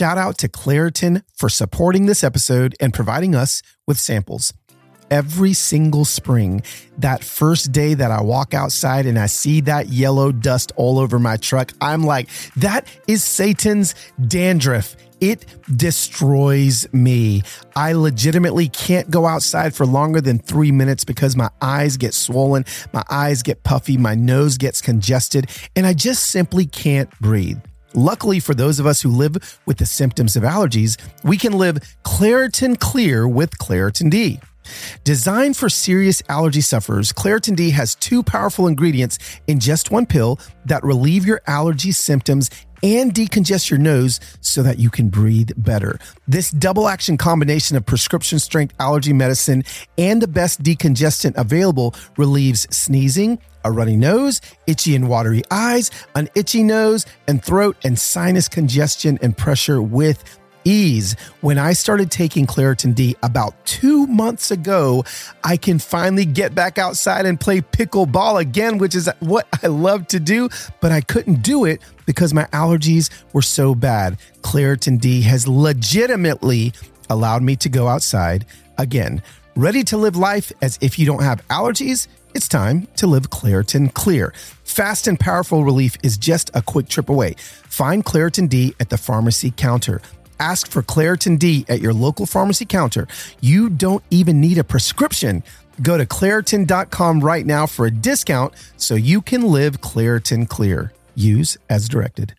Shout out to Claritin for supporting this episode and providing us with samples. Every single spring, that first day that I walk outside and I see that yellow dust all over my truck, I'm like, that is Satan's dandruff. It destroys me. I legitimately can't go outside for longer than 3 minutes because my eyes get swollen, my eyes get puffy, my nose gets congested, and I just simply can't breathe. Luckily for those of us who live with the symptoms of allergies, we can live Claritin Clear with Claritin D. Designed for serious allergy sufferers, Claritin D has 2 powerful ingredients in just one pill that relieve your allergy symptoms and decongest your nose so that you can breathe better. This double action combination of prescription strength allergy medicine and the best decongestant available relieves sneezing, a runny nose, itchy and watery eyes, an itchy nose and throat, and sinus congestion and pressure with ease. When I started taking Claritin D about 2 months ago, I can finally get back outside and play pickleball again, which is what I love to do, but I couldn't do it because my allergies were so bad. Claritin D has legitimately allowed me to go outside again. Ready to live life as if you don't have allergies? It's time to live Claritin Clear. Fast and powerful relief is just a quick trip away. Find Claritin D at the pharmacy counter. Ask for Claritin D at your local pharmacy counter. You don't even need a prescription. Go to Claritin.com right now for a discount so you can live Claritin Clear. Use as directed.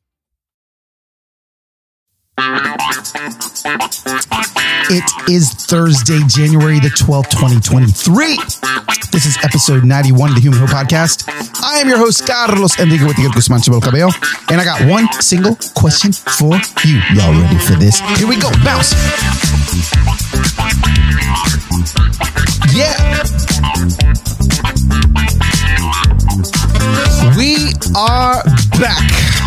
It is Thursday, January the 12th, 2023. This is episode 91 of the Human Hope Podcast. I am your host, Carlos Enrique with the Guzman Chabelo Cabello, and I got one single question for you. Y'all ready for this? Here we go. Bounce. Yeah. We are back.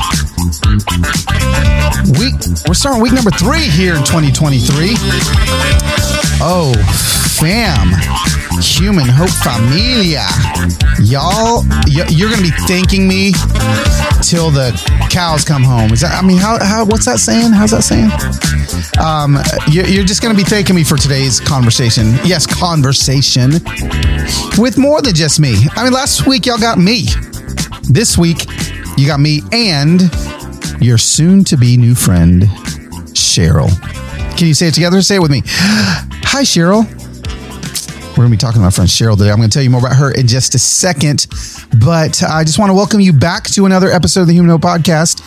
We're starting week number 3 here in 2023. Oh, fam. Human Hope Familia. Y'all, you're going to be thanking me till the cows come home. Is that, I mean, how what's that saying? How's that saying? You're just going to be thanking me for today's conversation. Yes, conversation with more than just me. I mean, last week y'all got me. This week you got me and your soon-to-be new friend, Cheryl. Can you say it together? Say it with me. Hi, Cheryl. We're going to be talking to my friend Cheryl today. I'm going to tell you more about her in just a second, but I just want to welcome you back to another episode of the Human Hope Podcast.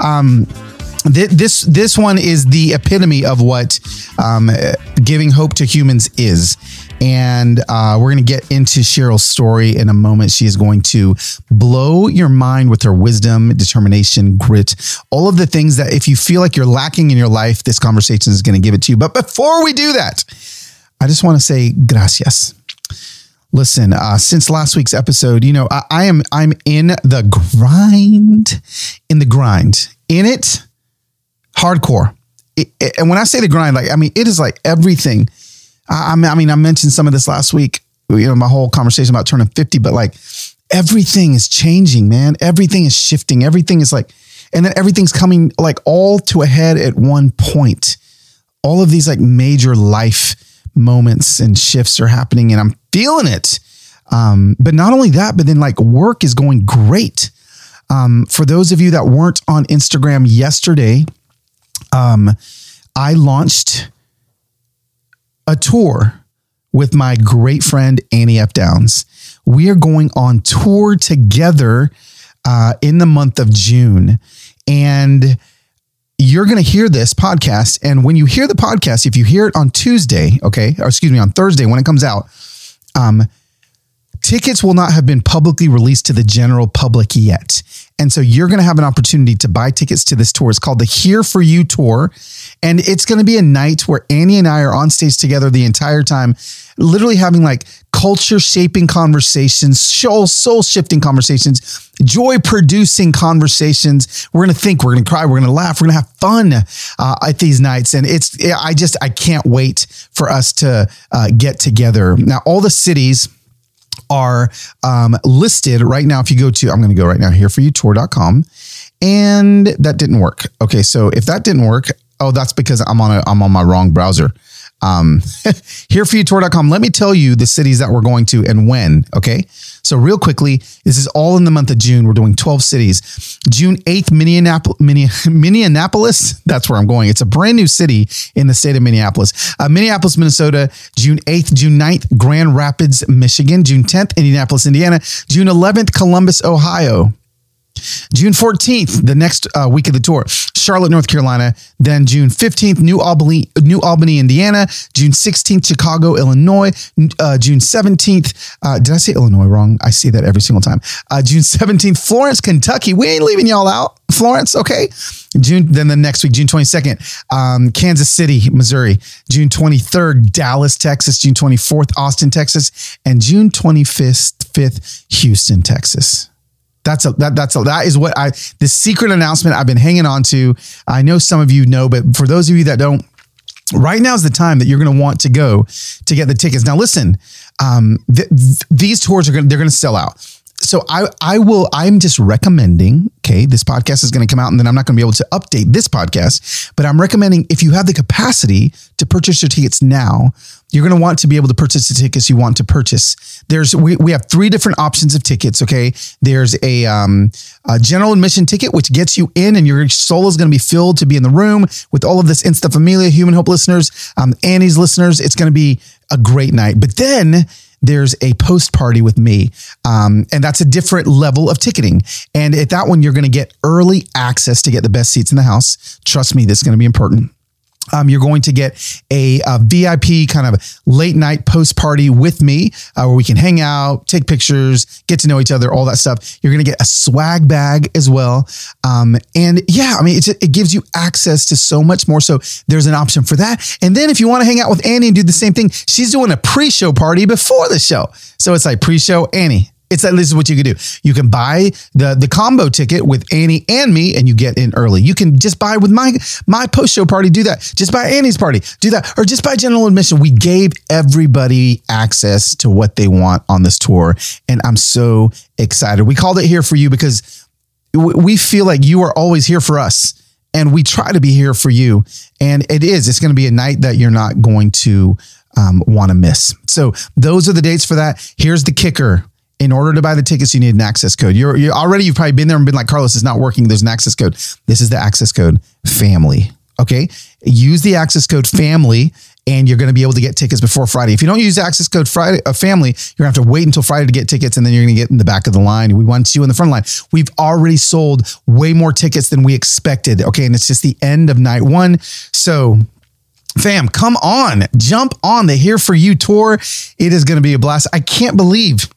This one is the epitome of what giving hope to humans is. And we're going to get into Cheryl's story in a moment. She is going to blow your mind with her wisdom, determination, grit, all of the things that if you feel like you're lacking in your life, this conversation is going to give it to you. But before we do that, I just want to say gracias. Listen, since last week's episode, you know, I'm in the grind, in it, hardcore. And when I say the grind, like, I mean, it is like everything. I mean, I mentioned some of this last week, you know, my whole conversation about turning 50, but like everything is changing, man. Everything is shifting. Everything is like, and then everything's coming like all to a head at one point. All of these like major life moments and shifts are happening and I'm feeling it. But not only that, but then like work is going great. For those of you that weren't on Instagram yesterday, I launched a tour with my great friend, Annie F. Downs. We are going on tour together in the month of June. And you're going to hear this podcast. And when you hear the podcast, if you hear it on Tuesday, on Thursday, when it comes out, tickets will not have been publicly released to the general public yet. And so you're going to have an opportunity to buy tickets to this tour. It's called the Here For You Tour. And it's going to be a night where Annie and I are on stage together the entire time, literally having like culture shaping conversations, soul shifting conversations, joy producing conversations. We're going to think, we're going to cry, we're going to laugh, we're going to have fun at these nights. And I can't wait for us to get together. Now, all the cities are listed right now. If you go to, I'm going to go right now, hereforyoutour.com. And that didn't work. Okay. So if that didn't work, Oh, that's because I'm on my wrong browser. HereForYouTour.com. Let me tell you the cities that we're going to and when. Okay. So real quickly, this is all in the month of June. We're doing 12 cities. June 8th, Minneapolis. That's where I'm going. It's a brand new city in the state of Minneapolis. Minneapolis, Minnesota, June 8th. June 9th, Grand Rapids, Michigan. June 10th, Indianapolis, Indiana. June 11th, Columbus, Ohio. June 14th, the next week of the tour, Charlotte, North Carolina. Then June 15th, New Albany, Indiana. June 16th, Chicago, Illinois. June 17th, did I say Illinois wrong? I see that every single time. June 17th, Florence, Kentucky. We ain't leaving y'all out. Florence, okay. Then the next week, June 22nd, Kansas City, Missouri. June 23rd, Dallas, Texas. June 24th, Austin, Texas. And June 25th, Houston, Texas. That is what the secret announcement I've been hanging on to. I know some of you know, but for those of you that don't, right now is the time that you're going to want to go to get the tickets. Now, listen, these tours they're going to sell out. So I'm just recommending, okay, this podcast is going to come out and then I'm not going to be able to update this podcast, but I'm recommending if you have the capacity to purchase your tickets now, you're going to want to be able to purchase the tickets you want to purchase. We have 3 different options of tickets. Okay. There's a general admission ticket, which gets you in and your soul is going to be filled to be in the room with all of this Insta Familia, Human Hope listeners, Annie's listeners. It's going to be a great night. But then there's a post party with me. And that's a different level of ticketing. And at that one, you're going to get early access to get the best seats in the house. Trust me, this is going to be important. You're going to get a VIP kind of late night post party with me where we can hang out, take pictures, get to know each other, all that stuff. You're going to get a swag bag as well. And yeah, I mean, it gives you access to so much more. So there's an option for that. And then if you want to hang out with Annie and do the same thing, she's doing a pre-show party before the show. So it's like pre-show Annie. It's like, this is what you can do. You can buy the combo ticket with Annie and me and you get in early. You can just buy with my post-show party, do that. Just buy Annie's party, do that. Or just buy general admission. We gave everybody access to what they want on this tour. And I'm so excited. We called it Here For You because we feel like you are always here for us. And we try to be here for you. And it's going to be a night that you're not going to want to miss. So those are the dates for that. Here's the kicker. In order to buy the tickets, you need an access code. You've probably been there and been like, Carlos, it's not working. There's an access code. This is the access code family. Okay. Use the access code family and you're going to be able to get tickets before Friday. If you don't use the access code family, you're going to have to wait until Friday to get tickets. And then you're going to get in the back of the line. We want you in the front line. We've already sold way more tickets than we expected. Okay. And it's just the end of night 1. So fam, come on, jump on the Here For You tour. It is going to be a blast. I can't believe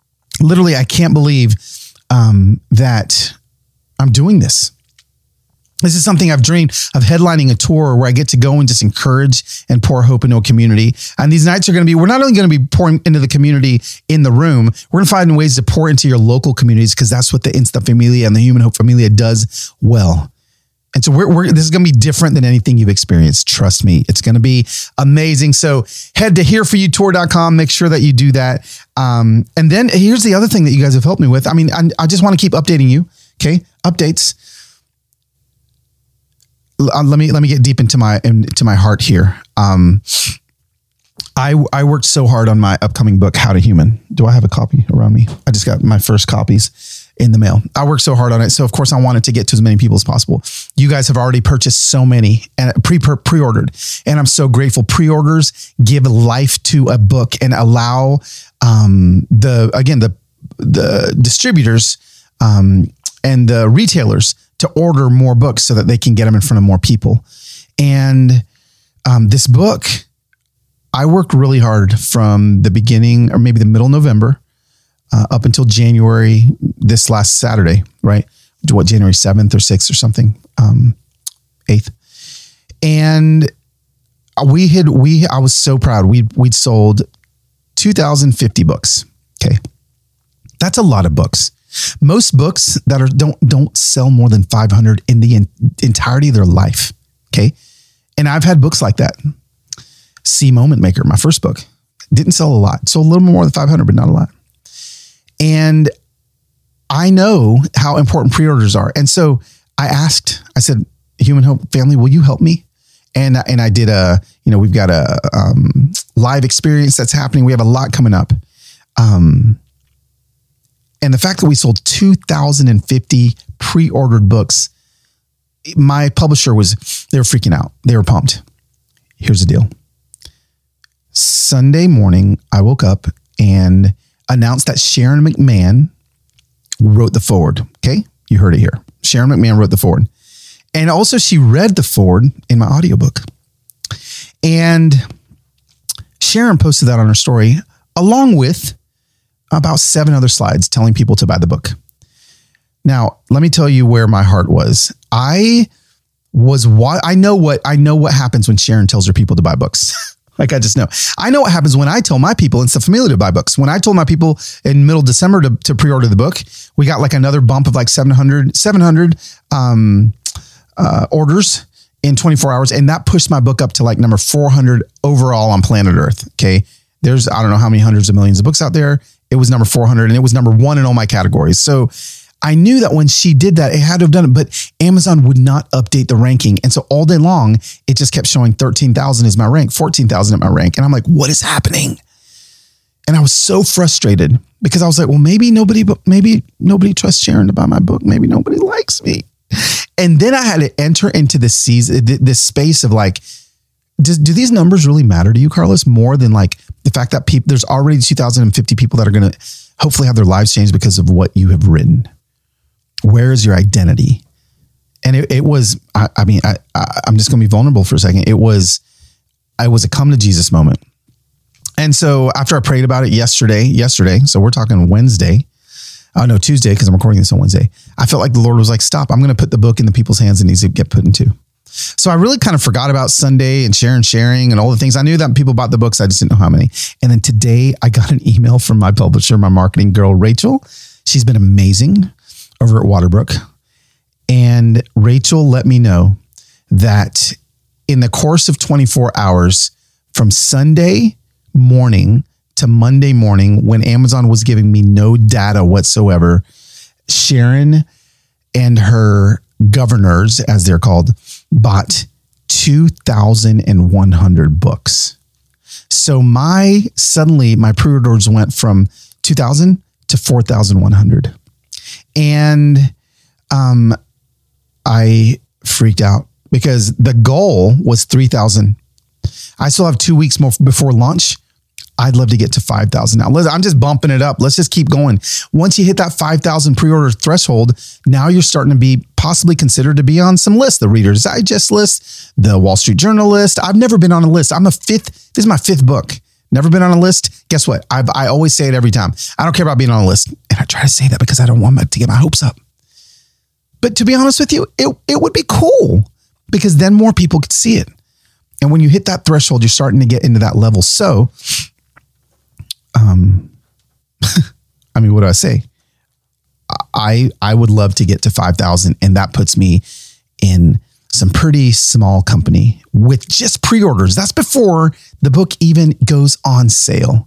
that I'm doing this. This is something I've dreamed of, headlining a tour where I get to go and just encourage and pour hope into a community. And these nights are going to be, we're not only going to be pouring into the community in the room, we're going to find ways to pour into your local communities because that's what the Insta Familia and the Human Hope Familia does well. And so this is going to be different than anything you've experienced. Trust me, it's going to be amazing. So head to HereForYouTour.com. Make sure that you do that. And then here's the other thing that you guys have helped me with. I mean, I just want to keep updating you. Okay. Updates. Let me get deep into my heart here. I worked so hard on my upcoming book, How to Human. Do I have a copy around me? I just got my first copies in the mail. I worked so hard on it. So of course I wanted to get to as many people as possible. You guys have already purchased so many and pre-ordered. And I'm so grateful. Pre-orders give life to a book and allow the distributors and the retailers to order more books so that they can get them in front of more people. And this book, I worked really hard from the beginning or maybe the middle of November up until January, this last Saturday, right? January 7th or 6th or something, 8th. And I was so proud. We'd sold 2,050 books. Okay. That's a lot of books. Most books that don't sell more than 500 in the entirety of their life. Okay. And I've had books like that. See Moment Maker, my first book, didn't sell a lot. Sold a little more than 500, but not a lot. And I know how important pre-orders are. And so I said, Human Hope Family, will you help me? And I did we've got a live experience that's happening. We have a lot coming up. And the fact that we sold 2,050 pre-ordered books, my publisher they were freaking out. They were pumped. Here's the deal. Sunday morning, I woke up and announced that Sharon McMahon wrote the foreword. Okay. You heard it here. Sharon McMahon wrote the foreword. And also she read the foreword in my audiobook. And Sharon posted that on her story, along with about 7 other slides telling people to buy the book. Now, let me tell you where my heart was. I know what happens when Sharon tells her people to buy books. Like, I just know. I know what happens when I tell my people in Family to buy books. When I told my people in middle December to pre-order the book, we got like another bump of like 700 orders in 24 hours. And that pushed my book up to like number 400 overall on planet Earth. Okay. There's, I don't know how many hundreds of millions of books out there. It was number 400 and it was number 1 in all my categories. So I knew that when she did that, it had to have done it, but Amazon would not update the ranking. And so all day long, it just kept showing 13,000 is my rank, 14,000 at my rank. And I'm like, what is happening? And I was so frustrated because I was like, well, maybe nobody trusts Sharon to buy my book. Maybe nobody likes me. And then I had to enter into this space of like, do these numbers really matter to you, Carlos, more than like the fact that there's already 2,050 people that are going to hopefully have their lives changed because of what you have written? Where is your identity? And it was, I'm just going to be vulnerable for a second. It was a come to Jesus moment. And so after I prayed about it yesterday, so we're talking Wednesday. Oh no, Tuesday, because I'm recording this on Wednesday. I felt like the Lord was like, stop, I'm going to put the book in the people's hands and needs to get put into. So I really kind of forgot about Sunday and sharing and all the things. I knew that people bought the books. I just didn't know how many. And then today I got an email from my publisher, my marketing girl, Rachel. She's been amazing over at Waterbrook. And Rachel let me know that in the course of 24 hours from Sunday morning to Monday morning, when Amazon was giving me no data whatsoever, Sharon and her governors, as they're called, bought 2,100 books. So suddenly my pre-orders went from 2,000 to 4,100. And I freaked out because the goal was 3,000. I still have 2 weeks more before launch. I'd love to get to 5,000 now. I'm just bumping it up. Let's just keep going. Once you hit that 5,000 pre-order threshold, now you're starting to be possibly considered to be on some lists, the Reader's Digest list, the Wall Street Journal list. I've never been on a list. This is my 5th book. Never been on a list. Guess what? I always say it every time. I don't care about being on a list. And I try to say that because I don't want to get my hopes up. But to be honest with you, it would be cool because then more people could see it. And when you hit that threshold, you're starting to get into that level. So, what do I say? I would love to get to 5,000, and that puts me in some pretty small company with just pre-orders. That's before the book even goes on sale.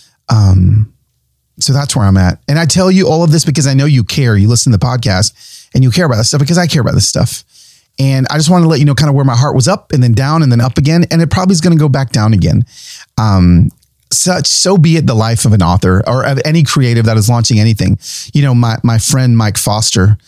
So that's where I'm at. And I tell you all of this because I know you care. You listen to the podcast and you care about this stuff because I care about this stuff. And I just wanted to let you know kind of where my heart was up and then down and then up again. And it probably is going to go back down again. So be it the life of an author or of any creative that is launching anything. You know, my friend, Mike Foster,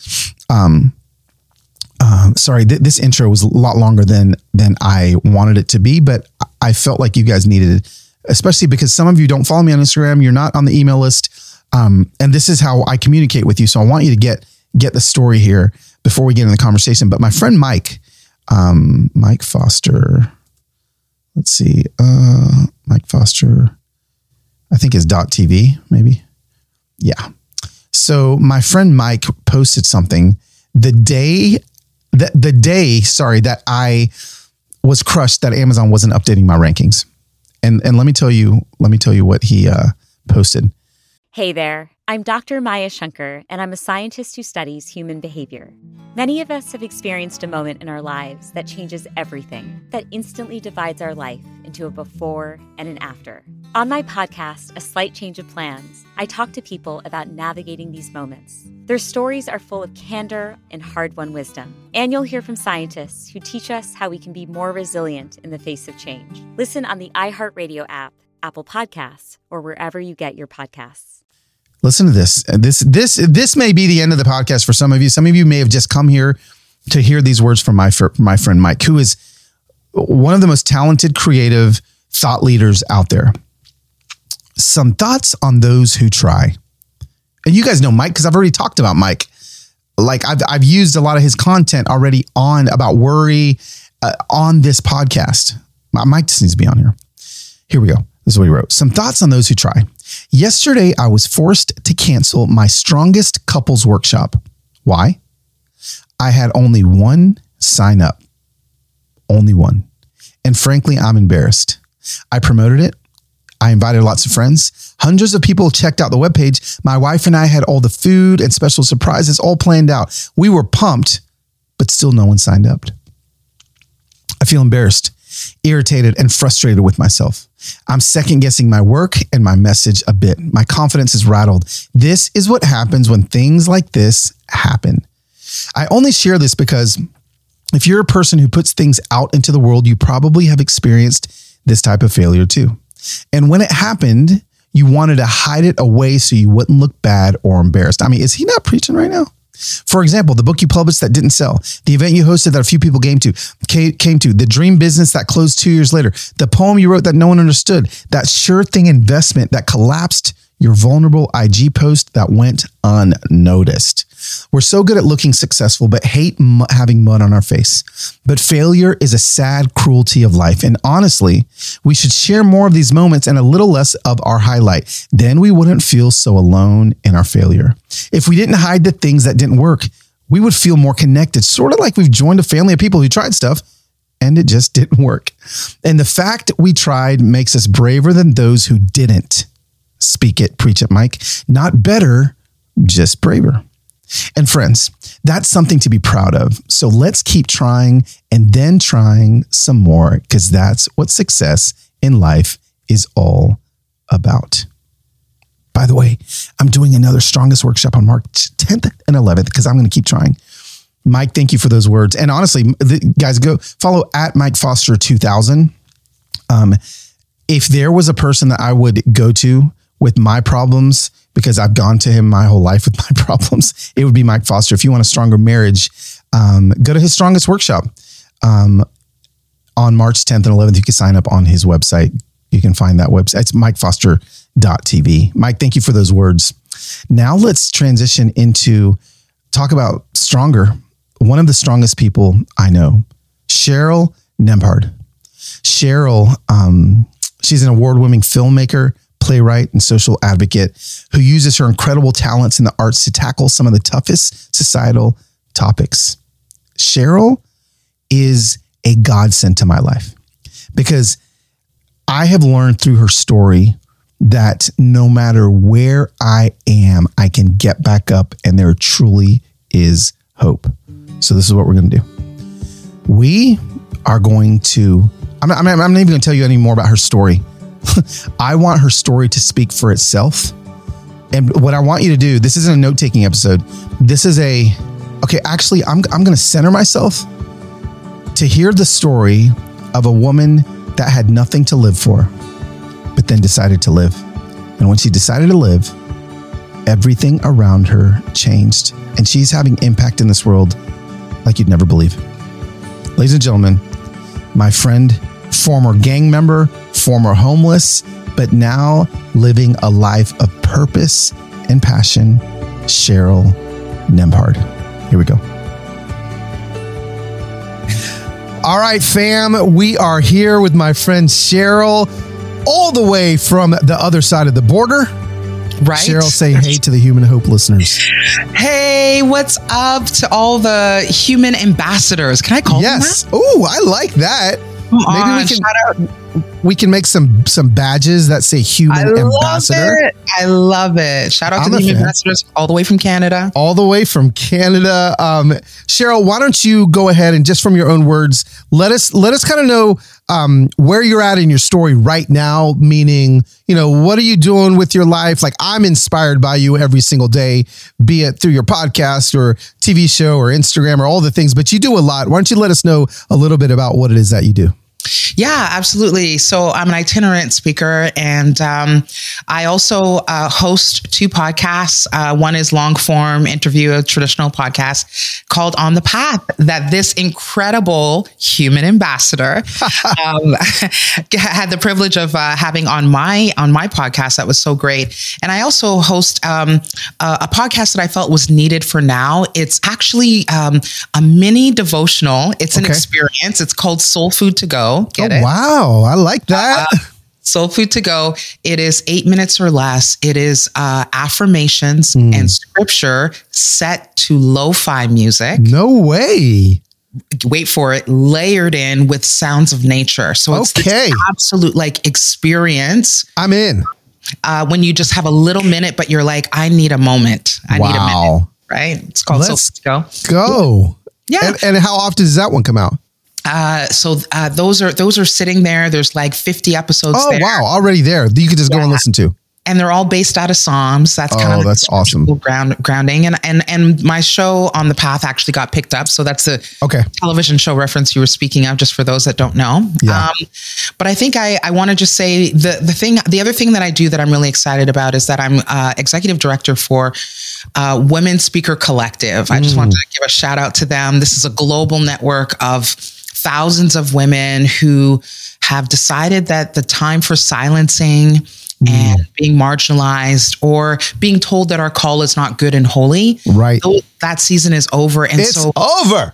this intro was a lot longer than I wanted it to be, but I felt like you guys needed it, especially because some of you don't follow me on Instagram. You're not on the email list. And this is how I communicate with you. So I want you to get the story here before we get in the conversation. But my friend, Mike Foster, let's see, Mike Foster, I think is .tv maybe. Yeah. So my friend Mike posted something the day that I was crushed that Amazon wasn't updating my rankings. And let me tell you what he posted. Hey there, I'm Dr. Maya Shankar, and I'm a scientist who studies human behavior. Many of us have experienced a moment in our lives that changes everything, that instantly divides our life into a before and an after. On my podcast, A Slight Change of Plans, I talk to people about navigating these moments, Their stories are full of candor and hard-won wisdom. And you'll hear from scientists who teach us how we can be more resilient in the face of change. Listen on the iHeartRadio app, Apple Podcasts, or wherever you get your podcasts. Listen to this. This may be the end of the podcast for some of you. Some of you may have just come here to hear these words from my friend Mike, who is one of the most talented, creative thought leaders out there. Some thoughts on those who try. And you guys know Mike because I've already talked about Mike. Like I've used a lot of his content already about worry on this podcast. Mike just needs to be on here. Here we go. This is what he wrote. Some thoughts on those who try. Yesterday, I was forced to cancel my strongest couples workshop. Why? I had only one sign up. Only one. And frankly, I'm embarrassed. I promoted it. I invited lots of friends. Hundreds of people checked out the webpage. My wife and I had all the food and special surprises all planned out. We were pumped, but still no one signed up. I feel embarrassed, irritated, and frustrated with myself. I'm second guessing my work and my message a bit. My confidence is rattled. This is what happens when things like this happen. I only share this because if you're a person who puts things out into the world, you probably have experienced this type of failure too. And when it happened, you wanted to hide it away so you wouldn't look bad or embarrassed. I mean, is he not preaching right now? For example, the book you published that didn't sell, the event you hosted that a few people came to, the dream business that closed 2 years later, the poem you wrote that no one understood, that sure thing investment that collapsed, your vulnerable IG post that went unnoticed. We're so good at looking successful, but hate having mud on our face. But failure is a sad cruelty of life. And honestly, we should share more of these moments and a little less of our highlight. Then we wouldn't feel so alone in our failure. If we didn't hide the things that didn't work, we would feel more connected, sort of like we've joined a family of people who tried stuff and it just didn't work. And the fact we tried makes us braver than those who didn't. Speak it, preach it, Mike. Not better, just braver. And friends, that's something to be proud of. So let's keep trying and then trying some more because that's what success in life is all about. By the way, I'm doing another Strongest workshop on March 10th and 11th because I'm going to keep trying. Mike, thank you for those words. And honestly, guys, go follow at Mike Foster 2000. If there was a person that I would go to with my problems, because I've gone to him my whole life with my problems, it would be Mike Foster. If you want a stronger marriage, go to his Strongest workshop on March 10th and 11th. You can sign up on his website. You can find that website. It's mikefoster.tv. Mike, thank you for those words. Now let's transition into talk about stronger. One of the strongest people I know, Cheryl Nembhard. Cheryl, she's an award-winning filmmaker, playwright, and social advocate who uses her incredible talents in the arts to tackle some of the toughest societal topics. Cheryl is a godsend to my life because I have learned through her story that no matter where I am, I can get back up and there truly is hope. So this is what we're going to do. We are going to, I'm not even going to tell you any more about her story. I want her story to speak for itself. And what I want you to do, this isn't a note-taking episode. This is actually, I'm going to center myself to hear the story of a woman that had nothing to live for, but then decided to live. And when she decided to live, everything around her changed. And she's having impact in this world like you'd never believe. Ladies and gentlemen, my friend, former gang member, former homeless, but now living a life of purpose and passion, Cheryl Nembhard. Here we go. All right, fam, we are here with my friend Cheryl, all the way from the other side of the border. Right. Cheryl, say hey to the Human Hope listeners. Hey, what's up to all the human ambassadors? Can I call them that? Yes. Oh, I like that. Maybe we can shout out. we can make some badges that say human ambassador. I love it. Shout out to the human ambassadors all the way from Canada. All the way from Canada. Cheryl, why don't you go ahead and just from your own words, let us kind of know where you're at in your story right now, meaning, what are you doing with your life? Like, I'm inspired by you every single day, be it through your podcast or TV show or Instagram or all the things, but you do a lot. Why don't you let us know a little bit about what it is that you do? Yeah, absolutely. So I'm an itinerant speaker, and I also host 2 podcasts. One is long form interview, a traditional podcast called On the Path, that this incredible human ambassador had the privilege of having on my podcast. That was so great. And I also host a podcast that I felt was needed for now. It's actually a mini devotional. It's an experience. It's called Soul Food to Go. Get it? Wow. I like that. Soul Food to Go. It is 8 minutes or less. It is affirmations and scripture set to lo-fi music. No way. Wait for it. Layered in with sounds of nature. So it's this absolute experience. I'm in. When you just have a little minute, but you're like, I need a moment. I need a minute. Right? It's called Soul Food to Go. Go. Yeah. And how often does that one come out? So those are sitting there. There's like 50 episodes there. Oh, wow. Already there. You could just go and listen to. And they're all based out of Psalms. That's kind of that's awesome. Grounding. And my show On the Path actually got picked up. So that's the television show reference you were speaking of, just for those that don't know. Yeah. But I think I want to just say the other thing that I do that I'm really excited about is that I'm executive director for Women Speaker Collective. I just wanted to give a shout out to them. This is a global network of thousands of women who have decided that the time for silencing and being marginalized or being told that our call is not good and holy. Right. That season is over. And it's over.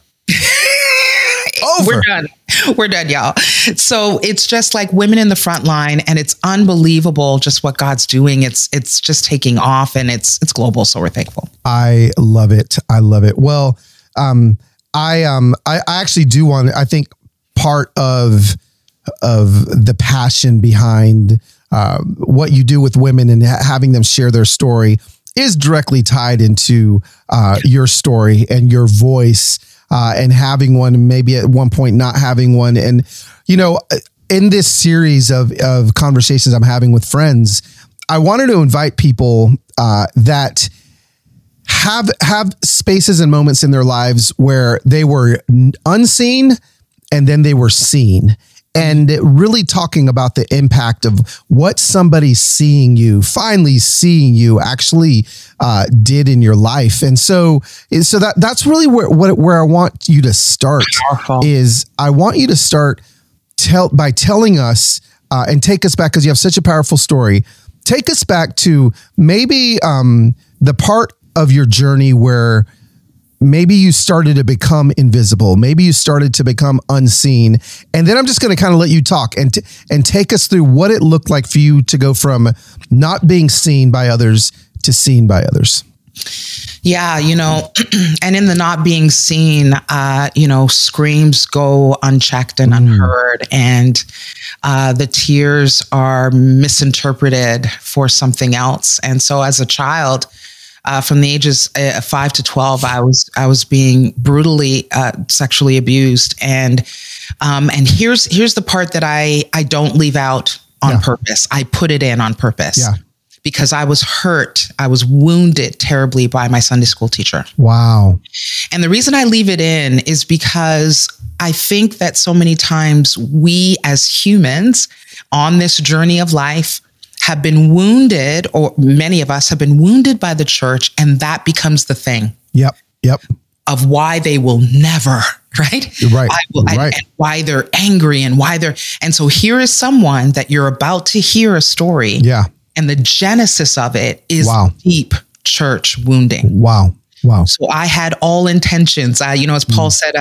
We're done, y'all. So it's just like women in the front line, and it's unbelievable just what God's doing. It's just taking off, and it's global. So we're thankful. I love it. Well, I actually do want, I think part of the passion behind what you do with women and having them share their story is directly tied into your story and your voice and having one, maybe at one point not having one. And, in this series of conversations I'm having with friends, I wanted to invite people that have spaces and moments in their lives where they were unseen and then they were seen, and really talking about the impact of what somebody finally seeing you actually did in your life. And so that's really where I want you to start. Is I want you to start by telling us and take us back, because you have such a powerful story. Take us back to maybe the part of your journey where maybe you started to become invisible. Maybe you started to become unseen. And then I'm just going to kind of let you talk and take us through what it looked like for you to go from not being seen by others to seen by others. Yeah, and in the not being seen, screams go unchecked and unheard, and the tears are misinterpreted for something else. And so as a child, from the ages 5 to 12, I was being brutally sexually abused, and here's the part that I don't leave out on purpose. I put it in on purpose. Yeah. Because I was hurt, I was wounded terribly by my Sunday school teacher. Wow. And the reason I leave it in is because I think that so many times we as humans on this journey of life have been wounded, or many of us have been wounded by the church, and that becomes the thing. Yep. Of why they will never, right? Right. And why they're angry and so here is someone that you're about to hear a story. Yeah. And the genesis of it is deep church wounding. Wow. So I had all intentions, as Paul said,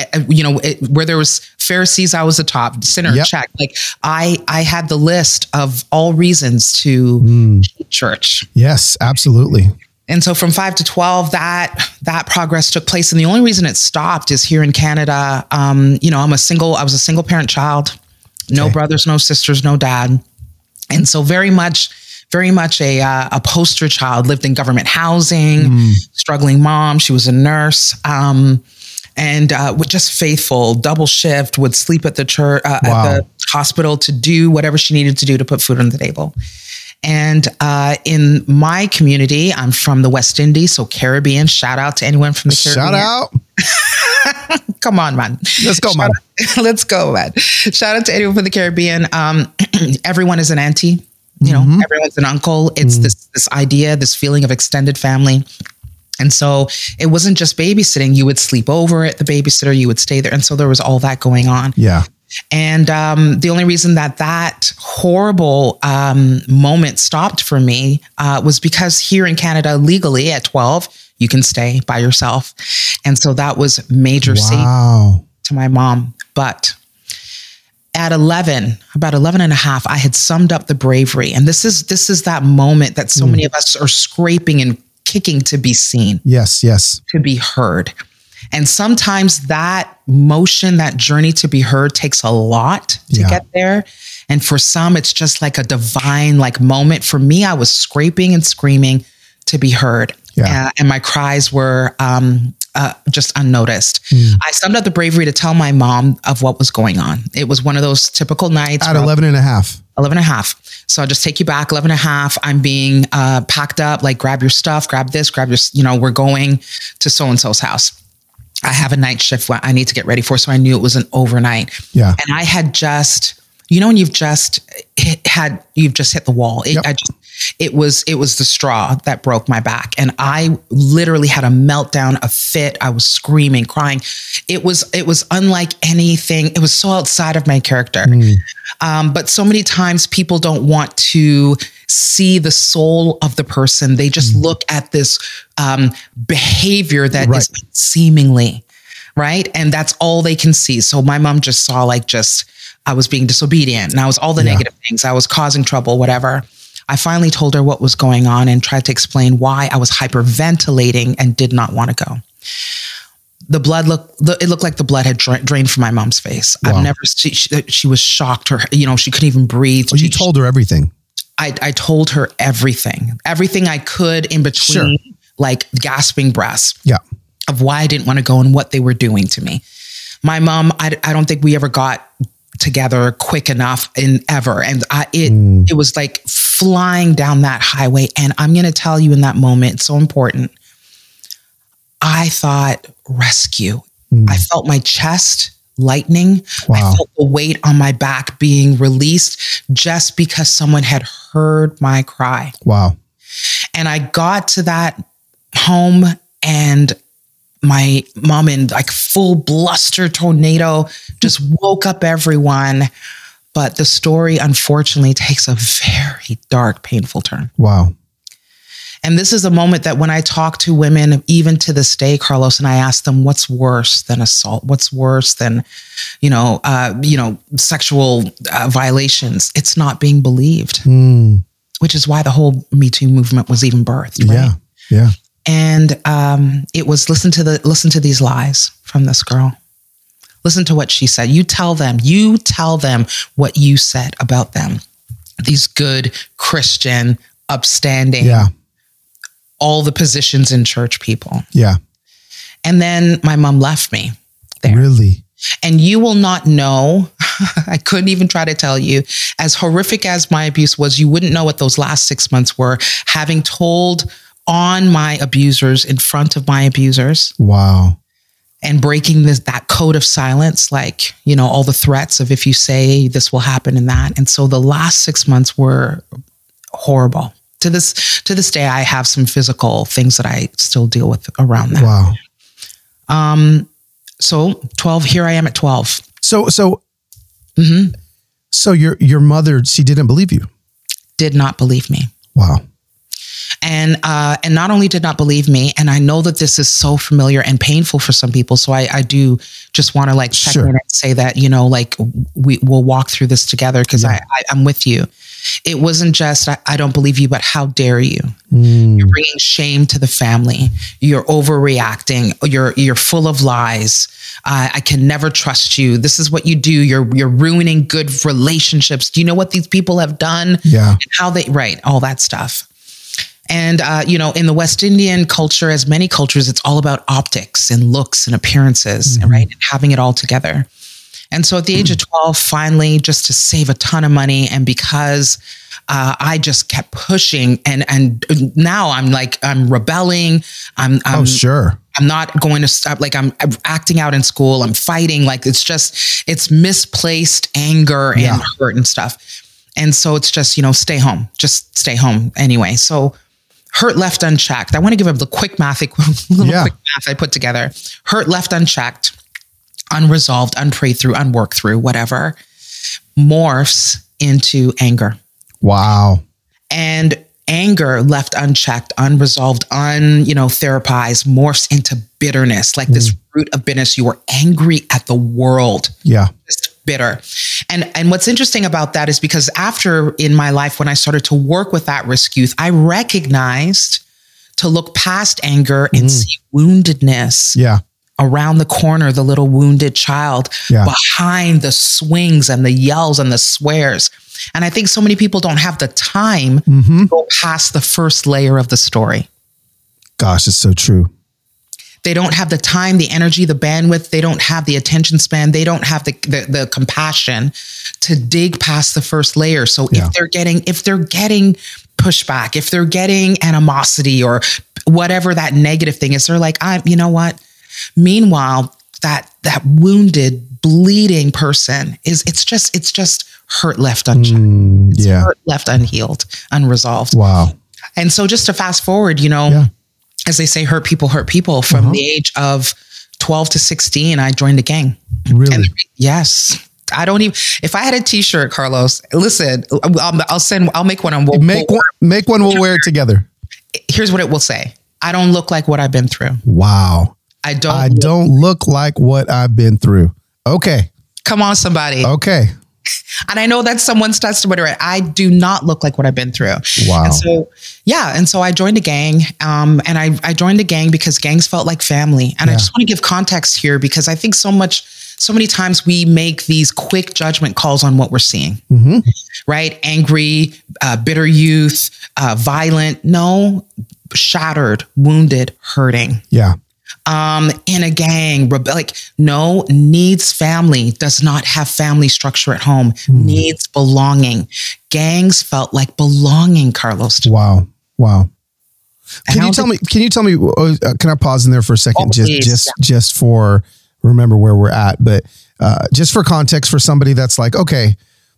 where there was Pharisees, I was the top, sinner, check. Like I had the list of all reasons to hate church. Yes, absolutely. And so from 5 to 12, that progress took place. And the only reason it stopped is here in Canada. I was a single parent child. no brothers, no sisters, no dad. And so very much a poster child, lived in government housing, struggling mom. She was a nurse. And was just faithful, double shift, would sleep at the church, at the hospital to do whatever she needed to do to put food on the table. And in my community, I'm from the West Indies, so Caribbean. Shout out to anyone from the Caribbean. Shout out. Come on, man. Let's go, man. Let's go, man. Shout out to anyone from the Caribbean. Everyone is an auntie. You know, everyone's an uncle. It's this idea, this feeling of extended family. And so it wasn't just babysitting. You would sleep over at the babysitter. You would stay there. And so there was all that going on. Yeah. And the only reason that horrible moment stopped for me was because here in Canada, legally at 12, you can stay by yourself. And so that was major safety to my mom. But at 11, about 11 and a half, I had summed up the bravery. And this is that moment that so many of us are scraping and kicking to be seen. Yes. To be heard. And sometimes that motion, that journey to be heard takes a lot to get there. And for some, it's just like a divine moment. For me, I was scraping and screaming to be heard. Yeah. And my cries were just unnoticed. I summed up the bravery to tell my mom of what was going on. It was one of those typical nights. At 11 and a half. 11 and a half. So I'll just take you back 11 and a half. I'm being packed up, grab your stuff, grab this, grab your, we're going to so-and-so's house. I have a night shift what I need to get ready for. So I knew it was an overnight. Yeah. And I had just, when you've just hit the wall. It was the straw that broke my back. And I literally had a meltdown, a fit. I was screaming, crying. It was unlike anything. It was so outside of my character. But so many times people don't want to see the soul of the person. They just look at this behavior that is seemingly right. And that's all they can see. So my mom just saw I was being disobedient and I was all the negative things. I was causing trouble, whatever. I finally told her what was going on and tried to explain why I was hyperventilating and did not want to go. The blood it looked like the blood had drained from my mom's face. Wow. She was shocked. She couldn't even breathe. Well, you told her everything. I told her everything I could in between, gasping breaths of why I didn't want to go and what they were doing to me. My mom, I don't think we ever got together quick enough ever. And it was like flying down that highway. And I'm going to tell you in that moment, it's so important. I thought rescue. I felt my chest lightening. Wow. I felt the weight on my back being released just because someone had heard my cry. Wow. And I got to that home and my mom in full bluster tornado just woke up everyone. But the story, unfortunately, takes a very dark, painful turn. Wow. And this is a moment that when I talk to women, even to this day, Carlos, and I ask them, what's worse than assault? What's worse than, sexual violations? It's not being believed, which is why the whole Me Too movement was even birthed. Right? Yeah. And it was listen to these lies from this girl. Listen to what she said. You tell them what you said about them. These good Christian, upstanding, all the positions in church people. Yeah. And then my mom left me there. Really? And you will not know, I couldn't even try to tell you, as horrific as my abuse was, you wouldn't know what those last 6 months were, having told on my abusers in front of my abusers. Wow. And breaking that code of silence, all the threats of if you say this will happen and that. And so the last 6 months were horrible. To this day, I have some physical things that I still deal with around that. Wow. So 12, here I am at 12. So your mother, she didn't believe you? Did not believe me. Wow. And not only did not believe me, and I know that this is so familiar and painful for some people. So I do just want to check in and say that, we'll walk through this together because I'm with you. It wasn't just, I don't believe you, but how dare you? You're bringing shame to the family. You're overreacting. You're full of lies. I can never trust you. This is what you do. You're ruining good relationships. Do you know what these people have done? Yeah. And how right, all that stuff. And, in the West Indian culture, as many cultures, it's all about optics and looks and appearances, right? And having it all together. And so at the age of 12, finally, just to save a ton of money, and because I just kept pushing, and now I'm rebelling. I'm sure. I'm not going to stop. Like, I'm acting out in school. I'm fighting. Like, it's misplaced anger and hurt and stuff. And so it's just, stay home. Just stay home anyway. So hurt left unchecked. I want to give up the quick math, quick math I put together. Hurt left unchecked, unresolved, unprayed through, unworked through, whatever, morphs into anger. Wow. And anger left unchecked, unresolved, therapized, morphs into bitterness, like this root of bitterness. You were angry at the world. Yeah. Just bitter. And what's interesting about that is because after in my life, when I started to work with at-risk youth, I recognized to look past anger and see woundedness. Yeah. Around the corner, the little wounded child, behind the swings and the yells and the swears. And I think so many people don't have the time to go past the first layer of the story. Gosh, it's so true. They don't have the time, the energy, the bandwidth. They don't have the attention span. They don't have the compassion to dig past the first layer. So if they're getting pushback, if they're getting animosity or whatever that negative thing is, they're like, you know what? Meanwhile, that wounded, bleeding person it's just hurt left unchecked. It's hurt left unhealed, unresolved. Wow. And so just to fast forward, as they say, hurt people from the age of 12 to 16, I joined a gang. Really? Yes. I don't even, if I had a t-shirt, Carlos, listen, I'll make one. Make one. We'll wear it together. Here's what it will say. I don't look like what I've been through. Wow. I don't look like what I've been through. Okay. Come on, somebody. Okay. And I know that's someone's testimony, right? I do not look like what I've been through. Wow. And so I joined a gang. And I joined a gang because gangs felt like family. And I just want to give context here because I think so many times we make these quick judgment calls on what we're seeing, right? Angry, bitter youth, violent, no, shattered, wounded, hurting. Yeah. In a gang, needs family, does not have family structure at home, needs belonging. Gangs felt like belonging, Carlos. Wow. Can you tell me, can I pause in there for a second? Just for, remember where we're at, but, just for context for somebody that's like, okay,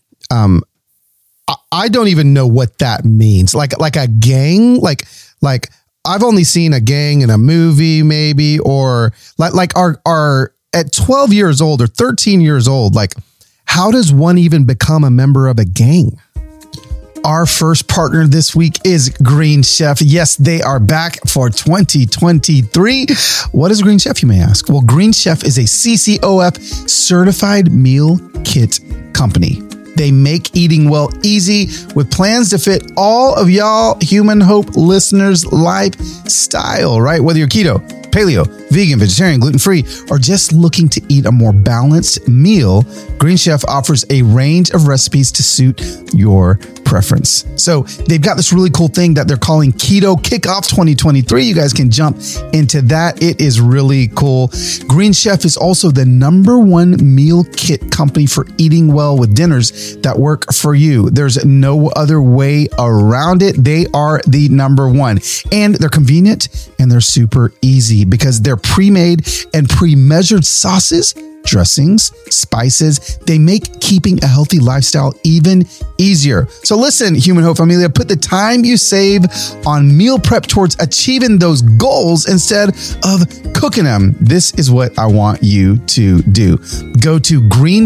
I don't even know what that means. Like a gang, like I've only seen a gang in a movie maybe, or like are at 12 years old or 13 years old. Like, how does one even become a member of a gang? Our first partner this week is Green Chef. Yes, they are back for 2023. What is Green Chef, you may ask? Well, Green Chef is a CCOF certified meal kit company. They make eating well easy with plans to fit all of y'all Human Hope listeners' lifestyle, right? Whether you're keto, paleo, vegan, vegetarian, gluten-free, or just looking to eat a more balanced meal, Green Chef offers a range of recipes to suit your preference. So they've got this really cool thing that they're calling Keto Kickoff 2023. You guys can jump into that. It is really cool. Green Chef is also the #1 meal kit company for eating well with dinners that work for you. There's no other way around it. They are the #1, and they're convenient and they're super easy because they're pre-made and pre-measured sauces, dressings, spices. They make keeping a healthy lifestyle even easier. So listen, Human Hope Familia, put the time you save on meal prep towards achieving those goals instead of cooking them. This is what I want you to do. Go to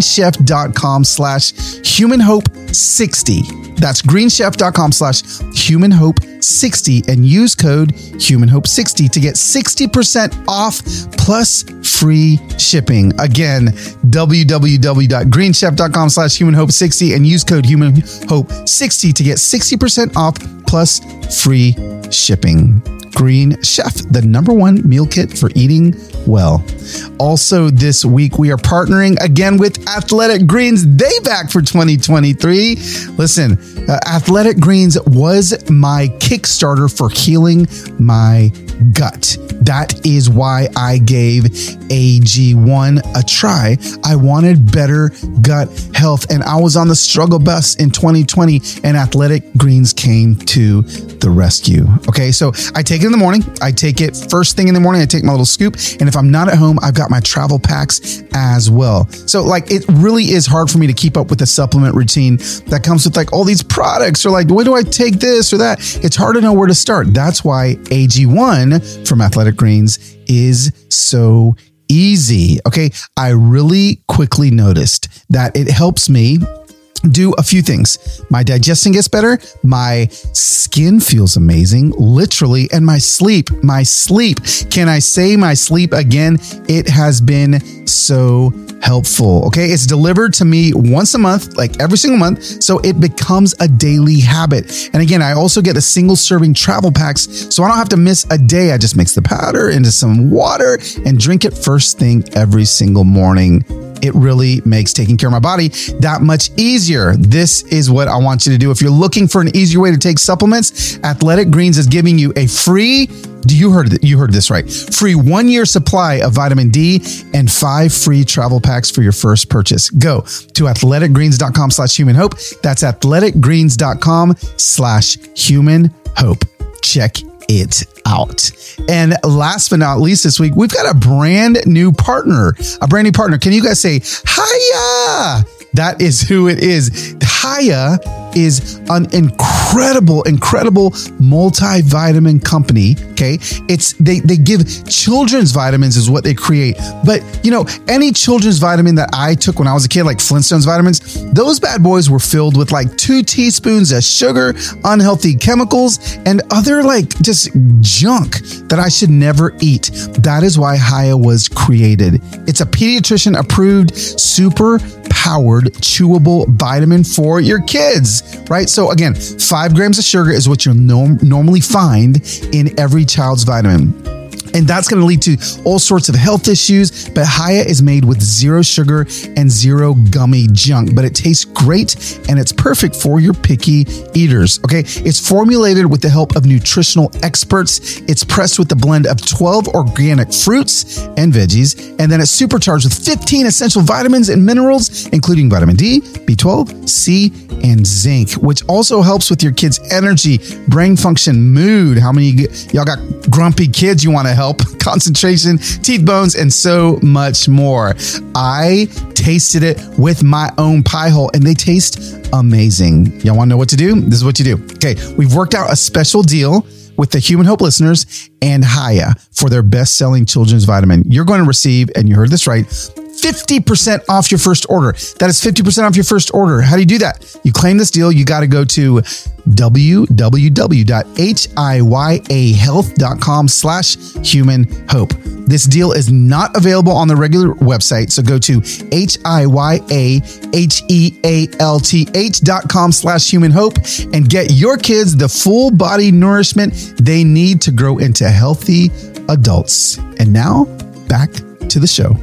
greenchef.com/humanhope60. That's greenchef.com/humanhope60 and use code humanhope60 to get 60% off plus free shipping. Again, www.greenchef.com/humanhope60 athleticgreens.com/humanhope60 and use code humanhope60 to get 60% off plus free shipping. Green Chef, the #1 meal kit for eating well. Also this week, we are partnering again with Athletic Greens. They back for 2023. Listen, Athletic Greens was my Kickstarter for healing my gut. That is why I gave AG1 a try. I wanted better gut health, and I was on the struggle bus in 2020, and Athletic Greens came to the rescue. Okay, so I take it in the morning. I take it first thing in the morning. I take my little scoop, and if I'm not at home, I've got my travel packs as well. So like, it really is hard for me to keep up with a supplement routine that comes with like all these products, or like, when do I take this or that? It's hard to know where to start. That's why AG1 from Athletic Greens is so easy. Okay, I really quickly noticed that it helps me do a few things. My digestion gets better, my skin feels amazing, literally, and my sleep. Can I say my sleep again? It has been so helpful. Okay, it's delivered to me once a month, like every single month, so it becomes a daily habit. And again, I also get the single serving travel packs, so I don't have to miss a day. I just mix the powder into some water and drink it first thing every single morning. It really makes taking care of my body that much easier. This is what I want you to do. If you're looking for an easier way to take supplements, Athletic Greens is giving you a free, you heard this right, free 1-year supply of vitamin D and 5 free travel packs for your first purchase. Go to athleticgreens.com/humanhope. That's athleticgreens.com/humanhope. Check it out. And last but not least, this week, we've got a brand new partner. Can you guys say Hiya? That is who it is. Hiya is an incredible multivitamin company. Okay. They give children's vitamins is what they create. But you know, any children's vitamin that I took when I was a kid, like Flintstones vitamins, those bad boys were filled with like 2 teaspoons of sugar, unhealthy chemicals, and other like just junk that I should never eat. That is why Hiya was created. It's a pediatrician approved, super powered, chewable vitamin for your kids, right? So again, 5 grams of sugar is what you'll normally find in every child's vitamin. And that's going to lead to all sorts of health issues. But Hiya is made with 0 sugar and 0 gummy junk, but it tastes great and it's perfect for your picky eaters. Okay. It's formulated with the help of nutritional experts. It's pressed with a blend of 12 organic fruits and veggies. And then it's supercharged with 15 essential vitamins and minerals, including vitamin D, B12, C, and zinc, which also helps with your kids' energy, brain function, mood. How many y'all got grumpy kids you want to help? Concentration, teeth, bones, and so much more. I tasted it with my own pie hole and they taste amazing. Y'all want to know what to do? This is what you do. Okay, we've worked out a special deal with the Human Hope listeners and Hiya for their best-selling children's vitamin. You're going to receive, and you heard this right, 50% off your first order. That is 50% off your first order. How do you do that? You claim this deal, you got to go to www.hiyahealth.com/humanhope. This deal is not available on the regular website. So go to hiyahealth.com/humanhope and get your kids the full body nourishment they need to grow into healthy adults. And now back to the show.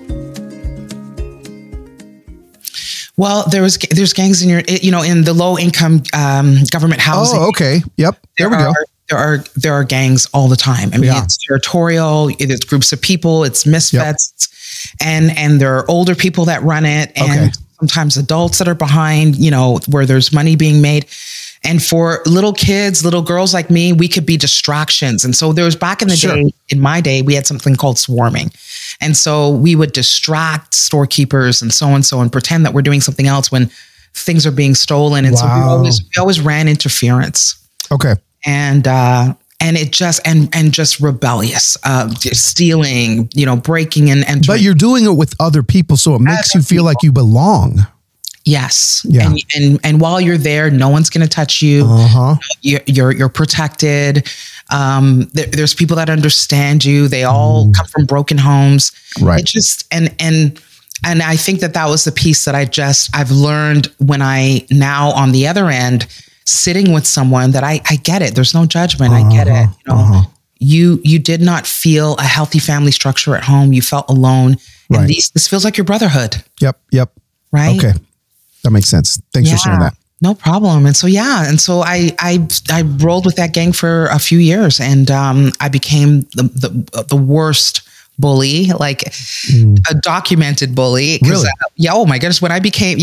Well, there's gangs in in the low income government housing. Oh, okay. Yep. There we go. There are gangs all the time. I mean, it's territorial. It's groups of people. It's misfits, and there are older people that run it, and sometimes adults that are behind. Where there's money being made. And for little kids, little girls like me, we could be distractions. And so there was back in the day, in my day, we had something called swarming. And so we would distract storekeepers and so and pretend that we're doing something else when things are being stolen. And so we always ran interference. Okay. And it just rebellious, stealing, breaking and entering. But you're doing it with other people, so it makes you feel like you belong. Yes. Yeah. And while you're there, no one's going to touch you. Uh-huh. You're protected. There's people that understand you. They all come from broken homes. Right. It just, and And I think that was the piece that I've learned when I now on the other end, sitting with someone that I get it. There's no judgment. I get it. You did not feel a healthy family structure at home. You felt alone. Right. And this feels like your brotherhood. Yep. Right. Okay. That makes sense. Thanks for sharing that. No problem. And so, I rolled with that gang for a few years, and I became the worst bully, like a documented bully. Really? Oh my goodness. When I became,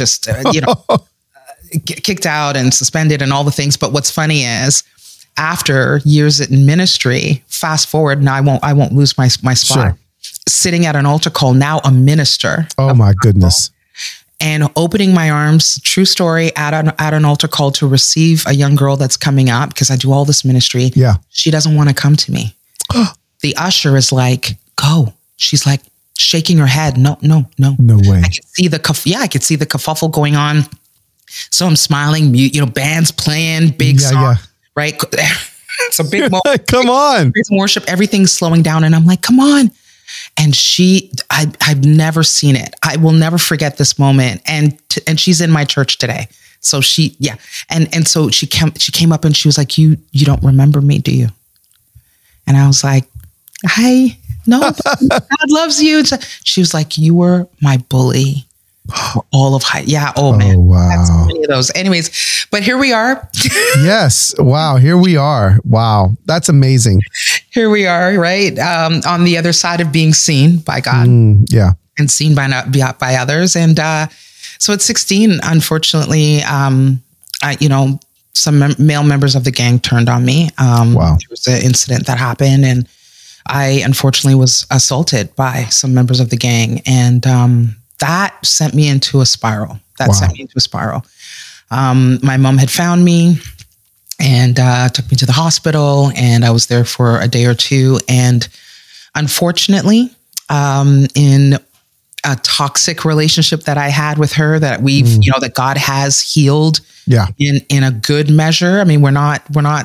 kicked out and suspended and all the things. But what's funny is after years in ministry, fast forward, now I won't lose my spot. Sure. Sitting at an altar call, now a minister. Oh my goodness. And opening my arms, true story, at an altar call to receive a young girl that's coming up, because I do all this ministry. Yeah. She doesn't want to come to me. The usher is like, go. She's like shaking her head. No way. I could see the kerfuffle going on. So I'm smiling, bands playing, big song, right? It's a big moment. Come on. Praise and worship, everything's slowing down. And I'm like, come on. And I've never seen it. I will never forget this moment. And she's in my church today. So And so she came up and she was like, you don't remember me, do you? And I was like, hi, no, God loves you. She was like, you were my bully for all of high. Yeah. Oh man. Wow. That's so many of those. Anyways, but here we are. Yes. Wow. Here we are. Wow. That's amazing. Here we are, right? On the other side of being seen by God. Yeah. And seen by others. And so at 16, unfortunately, some male members of the gang turned on me. Wow. There was an incident that happened, and I unfortunately was assaulted by some members of the gang. And that sent me into a spiral. My mom had found me and took me to the hospital, and I was there for a day or two. And unfortunately, in a toxic relationship that I had with her, that that God has healed in a good measure. I mean, we're not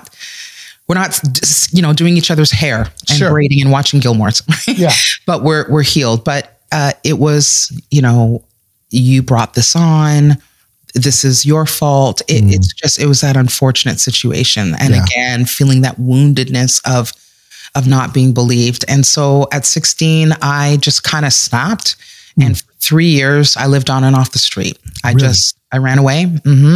doing each other's hair and braiding and watching Gilmore's, but we're healed. But it was, you brought this on. This is your fault. It was that unfortunate situation. And again, feeling that woundedness of not being believed. And so at 16, I just kind of snapped. And for 3 years, I lived on and off the street. I ran away,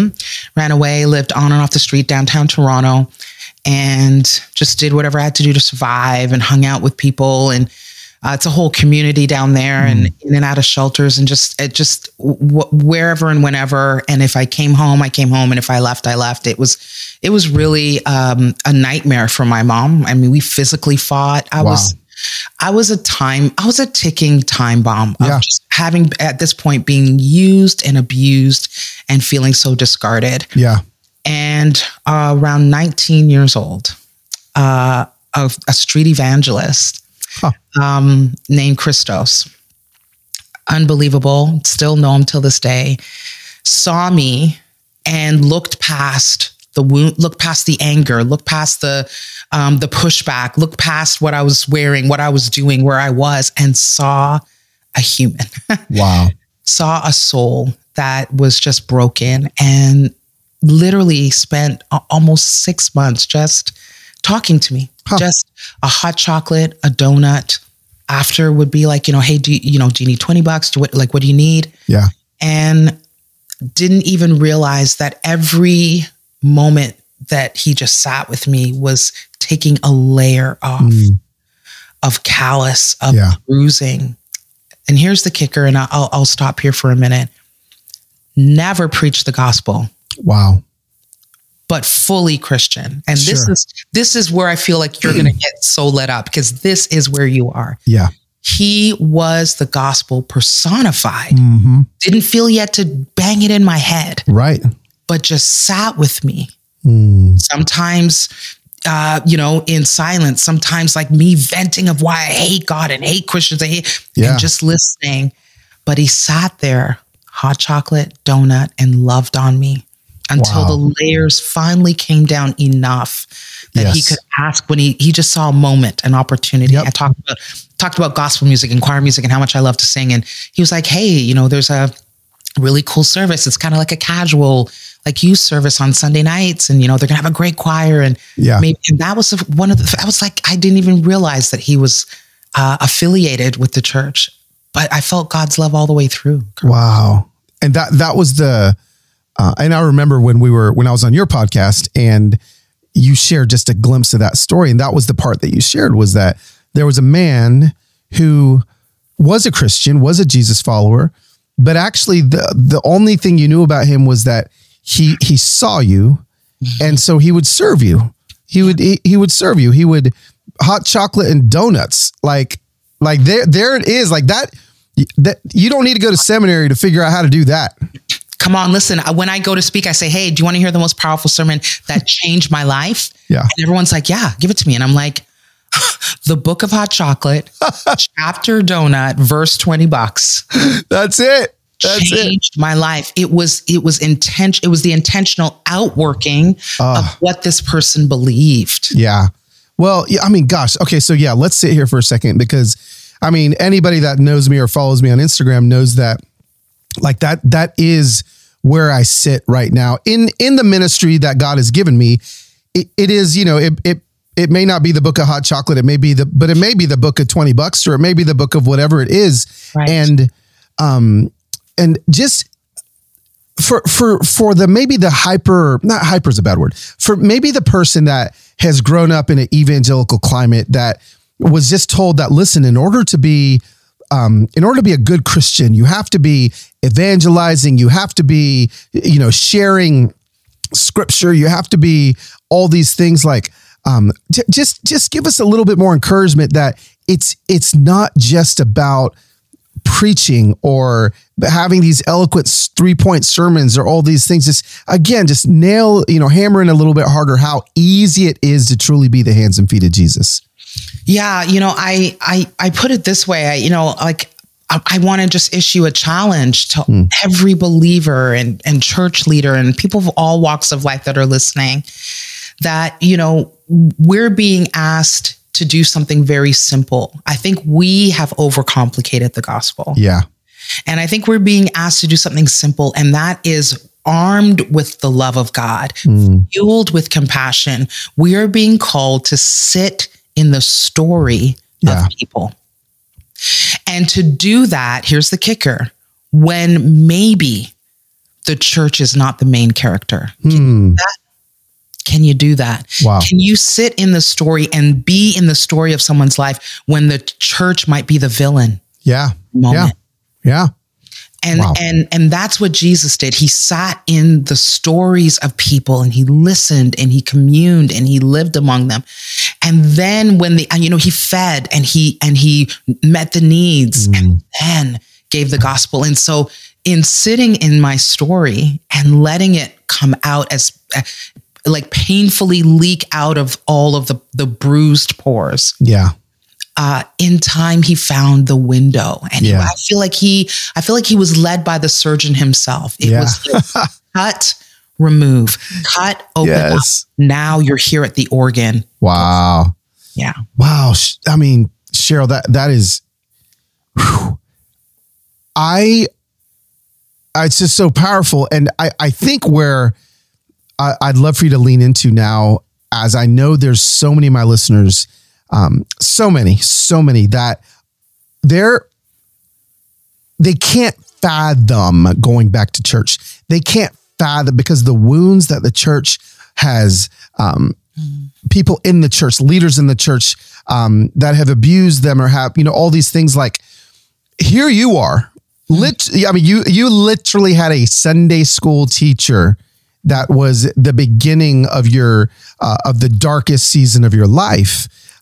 lived on and off the street, downtown Toronto, and just did whatever I had to do to survive, and hung out with people. And it's a whole community down there, and in and out of shelters, and just wherever and whenever. And if I came home, I came home. And if I left, I left. It was really a nightmare for my mom. I mean, we physically fought. I was a ticking time bomb of just having, at this point, being used and abused and feeling so discarded. Yeah. And around 19 years old, a street evangelist named Christos, unbelievable, still know him till this day, saw me and looked past the wound, looked past the anger, looked past the pushback, looked past what I was wearing, what I was doing, where I was, and saw a human. Wow. Saw a soul that was just broken, and literally spent almost 6 months just talking to me. Just a hot chocolate, a donut. After would be like, hey, do you need $20? What do you need? Yeah. And didn't even realize that every moment that he just sat with me was taking a layer off of callous, of bruising. And here's the kicker, and I'll stop here for a minute. Never preached the gospel. Wow. But fully Christian. And this is where I feel like you're going to get so lit up, because this is where you are. Yeah. He was the gospel personified. Mm-hmm. Didn't feel he had to bang it in my head. Right. But just sat with me. Sometimes, in silence, sometimes like me venting of why I hate God and hate Christians, and just listening. But he sat there, hot chocolate, donut, and loved on me. until the layers finally came down enough that he could ask when he just saw a moment, an opportunity. I talked about gospel music and choir music and how much I love to sing. And he was like, hey, there's a really cool service. It's kind of like a casual, like youth service on Sunday nights. And, they're going to have a great choir. And and that was one of I was like, I didn't even realize that he was affiliated with the church, but I felt God's love all the way through. Wow. And that was and I remember when I was on your podcast and you shared just a glimpse of that story. And that was the part that you shared, was that there was a man who was a Christian, was a Jesus follower, but actually the only thing you knew about him was that he saw you. And so he would serve you. He would serve you. He would hot chocolate and donuts. Like there it is, like that you don't need to go to seminary to figure out how to do that. Come on, listen, when I go to speak, I say, hey, do you want to hear the most powerful sermon that changed my life? Yeah. And everyone's like, yeah, give it to me. And I'm like, the book of hot chocolate, chapter donut, verse $20. That's it. Changed my life. It was intention. It was the intentional outworking of what this person believed. Yeah. Well, I mean, gosh. Okay. So yeah, let's sit here for a second, because I mean, anybody that knows me or follows me on Instagram knows that like that is where I sit right now in the ministry that God has given me. It is, it may not be the book of hot chocolate. It may be but it may be the book of $20, or it may be the book of whatever it is. Right. And just for maybe the hyper, not hyper is a bad word, for maybe the person that has grown up in an evangelical climate that was just told that, listen, in order to be a good Christian, you have to be evangelizing, you have to be, sharing scripture, you have to be all these things. Like, just give us a little bit more encouragement that it's not just about preaching or having these eloquent 3-point sermons or all these things. Just nail, hammering a little bit harder how easy it is to truly be the hands and feet of Jesus. Yeah. I put it this way, I want to just issue a challenge to every believer and church leader and people of all walks of life that are listening, that, we're being asked to do something very simple. I think we have overcomplicated the gospel. Yeah. And I think we're being asked to do something simple, and that is armed with the love of God, fueled with compassion. We are being called to sit in the story of people. And to do that, here's the kicker, when maybe the church is not the main character. Can you do that? Wow. Can you sit in the story and be in the story of someone's life when the church might be the villain? Yeah. Moment. Yeah. And that's what Jesus did. He sat in the stories of people and he listened and he communed and he lived among them. And then when he fed and he met the needs and then gave the gospel. And so in sitting in my story and letting it come out as like painfully leak out of all of the bruised pores. Yeah. In time, he found the window, and I feel like he was led by the surgeon himself. It was cut, remove, cut, open up. Now you're here at the organ. Wow. Yeah. Wow. I mean, Cheryl, that is, it's just so powerful. And I think where I'd love for you to lean into now, as I know there's so many of my listeners, so many that they can't fathom going back to church. They can't fathom, because the wounds that the church has, people in the church, leaders in the church, that have abused them or have, all these things. Like, here you are, you literally had a Sunday school teacher that was the beginning of your, of the darkest season of your life.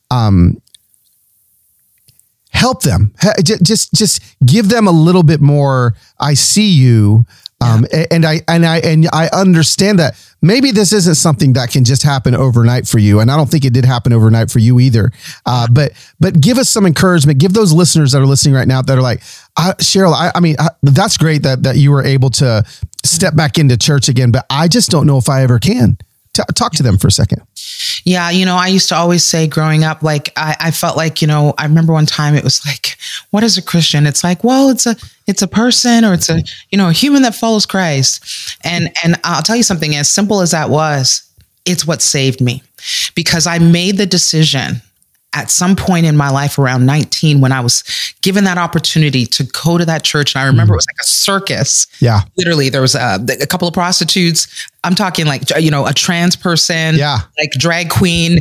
Help them. Just give them a little bit more. I see you. And I understand that maybe this isn't something that can just happen overnight for you. And I don't think it did happen overnight for you either. But give us some encouragement. Give those listeners that are listening right now that are like, Cheryl, I mean, that's great that you were able to step back into church again, but I just don't know if I ever can. Talk to them for a second. Yeah. I used to always say growing up, like, I felt like, I remember one time it was like, what is a Christian? It's like, well, it's a person, or it's a human that follows Christ. And I'll tell you something, as simple as that was, it's what saved me, because I made the decision at some point in my life around 19, when I was given that opportunity to go to that church. And I remember it was like a circus. Yeah. Literally, there was a couple of prostitutes. I'm talking like, a trans person, like drag queen,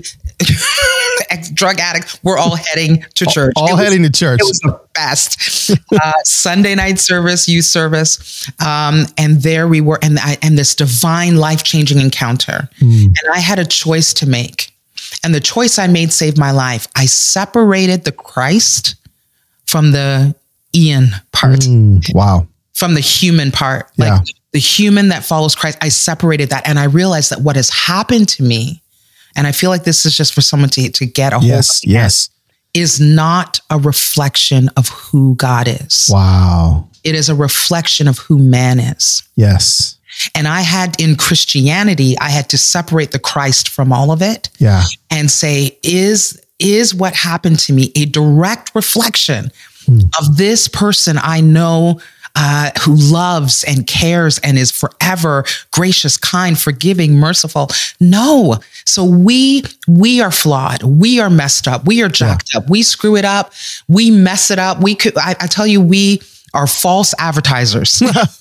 drug addict. We're all heading to church. Heading to church. It was the best. Sunday night service, youth service. And there we were, and this divine life-changing encounter. And I had a choice to make. And the choice I made saved my life. I separated the Christ from the Ian part. Wow. From the human part. Like the human that follows Christ. I separated that. And I realized that what has happened to me, and I feel like this is just for someone to get a hold of it, is not a reflection of who God is. Wow. It is a reflection of who man is. Yes. And in Christianity, I had to separate the Christ from all of it. Yeah. And say, is what happened to me a direct reflection of this person I know who loves and cares and is forever gracious, kind, forgiving, merciful? No. So we are flawed. We are messed up. We are jacked up. We screw it up. We mess it up. I tell you, we are false advertisers.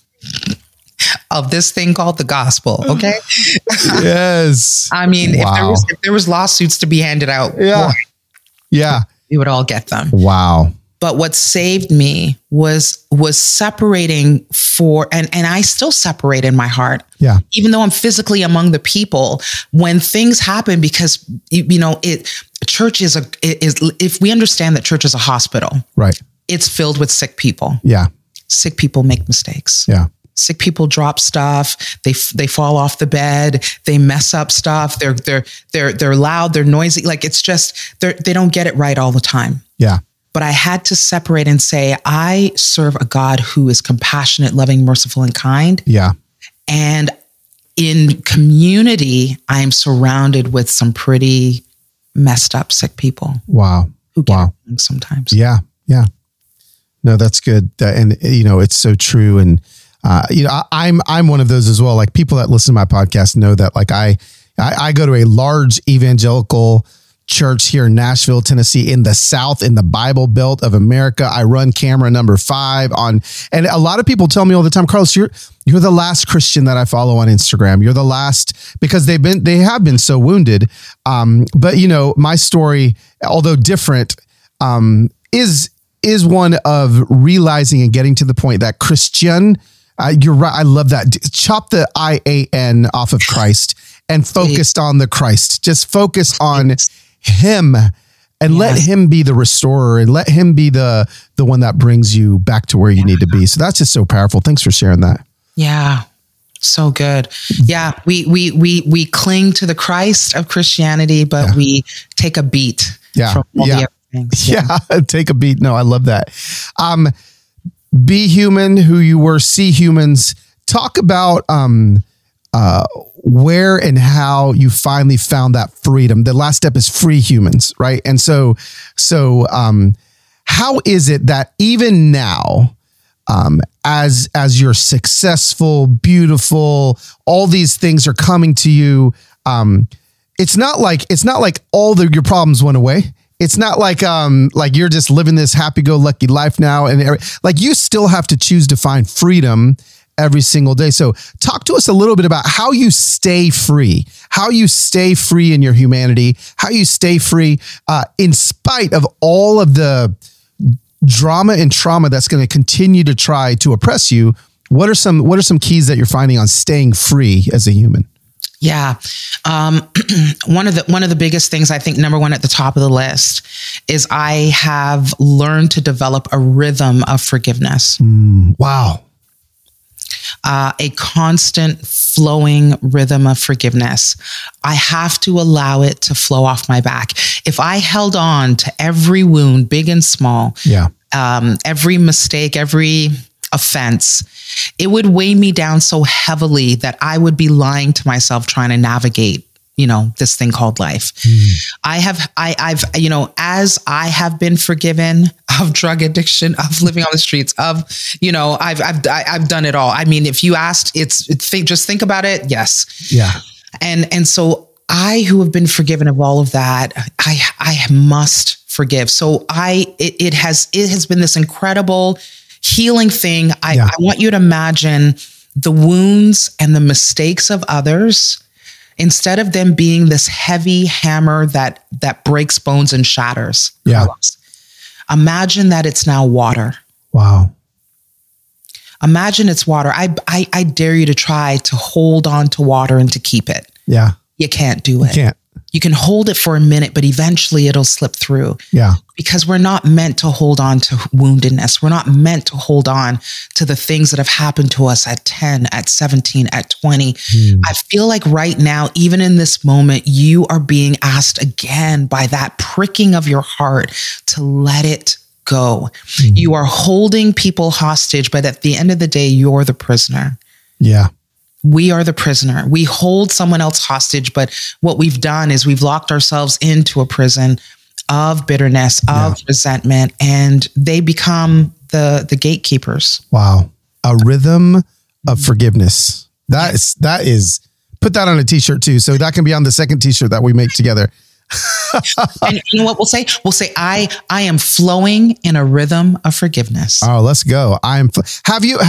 Of this thing called the gospel. Okay. Yes. I mean, if there was lawsuits to be handed out, we would all get them. Wow. But what saved me was separating and I still separate in my heart. Yeah. Even though I'm physically among the people, when things happen, because church is if we understand that church is a hospital, right? It's filled with sick people. Yeah. Sick people make mistakes. Yeah. Sick people drop stuff. They fall off the bed. They mess up stuff. They're loud. They're noisy. Like, it's just, they don't get it right all the time. Yeah. But I had to separate and say, I serve a God who is compassionate, loving, merciful, and kind. Yeah. And in community, I am surrounded with some pretty messed up sick people. Wow. Who get it sometimes. Yeah. Yeah. No, that's good. And it's so true. And I'm one of those as well. Like, people that listen to my podcast know that, like, I go to a large evangelical church here in Nashville, Tennessee, in the South, in the Bible Belt of America. I run camera number 5 and a lot of people tell me all the time, Carlos, you're the last Christian that I follow on Instagram. You're the last, because they have been so wounded. But my story, although different, is one of realizing and getting to the point that Christian, you're right. I love that. Chop the IAN off of Christ and focused on the Christ. Just focus on him and let him be the restorer, and let him be the one that brings you back to where you need to be. So that's just so powerful. Thanks for sharing that. Yeah. So good. Yeah. We cling to the Christ of Christianity, but we take a beat from all the other things. Yeah. Take a beat. No, I love that. Be human who you were. See humans. Talk about where and how you finally found that freedom. The last step is free humans, right? And so how is it that even now, as you're successful, beautiful, all these things are coming to you, it's not like all your problems went away. It's not like you're just living this happy-go-lucky life now, and like, you still have to choose to find freedom every single day. So talk to us a little bit about how you stay free in your humanity, how you stay free in spite of all of the drama and trauma that's going to continue to try to oppress you. What are some keys that you're finding on staying free as a human? Yeah. One of the biggest things, I think, number one at the top of the list, is I have learned to develop a rhythm of forgiveness. Wow. a constant flowing rhythm of forgiveness. I have to allow it to flow off my back. If I held on to every wound, big and small, every mistake, every offense, it would weigh me down so heavily that I would be lying to myself trying to navigate, this thing called life. I've, as I have been forgiven of drug addiction, of living on the streets, of, I've done it all. I mean, if you asked, just think about it. Yes. Yeah. And so I, who have been forgiven of all of that, I must forgive. So it has been this incredible healing thing. I want you to imagine the wounds and the mistakes of others, instead of them being this heavy hammer that breaks bones and shatters. Yeah. Carlos, imagine that it's now water. Wow. Imagine it's water. I dare you to try to hold on to water and to keep it. Yeah. You can't do it. You can't. You can hold it for a minute, but eventually it'll slip through. Yeah. Because we're not meant to hold on to woundedness. We're not meant to hold on to the things that have happened to us at 10, at 17, at 20. I feel like right now, even in this moment, you are being asked again by that pricking of your heart to let it go. You are holding people hostage, but at the end of the day, you're the prisoner. Yeah. We are the prisoner. We hold someone else hostage, but what we've done is we've locked ourselves into a prison of bitterness, of resentment, and they become the gatekeepers. Wow. A rhythm of forgiveness. That is, put that on a t-shirt too. So that can be on the second t-shirt that we make together. And you know what we'll say? We'll say, I am flowing in a rhythm of forgiveness. Oh, let's go. Have you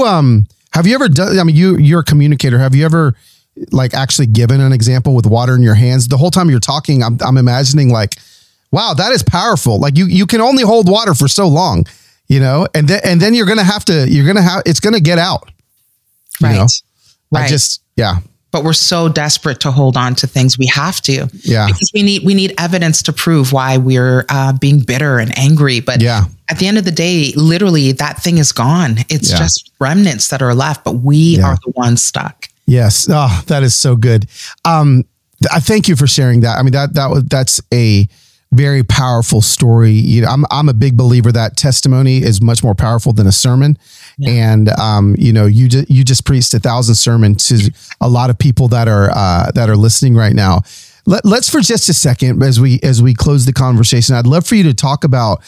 ever done, I mean, you're a communicator. Have you ever actually given an example with water in your hands? The whole time you're talking, I'm imagining wow, that is powerful. You can only hold water for so long, and then you're going to have, it's going to get out. Right. Right. But we're so desperate to hold on to things. We have to, because we need evidence to prove why we're being bitter and angry. But at the end of the day, literally that thing is gone. It's just remnants that are left, but we are the ones stuck. Yes. Oh, that is so good. I thank you for sharing that. I mean, that's a very powerful story. I'm a big believer that testimony is much more powerful than a sermon. And, you just preached 1,000 sermons to a lot of people that are listening right now. Let's for just a second, as we close the conversation, I'd love for you to talk about,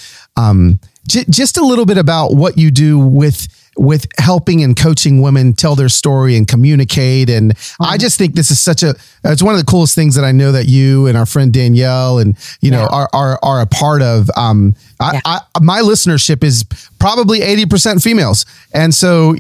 just a little bit about what you do with helping and coaching women tell their story and communicate. And I just think this is it's one of the coolest things that I know that you and our friend Danielle and, are a part of. My listenership is probably 80% females. And so,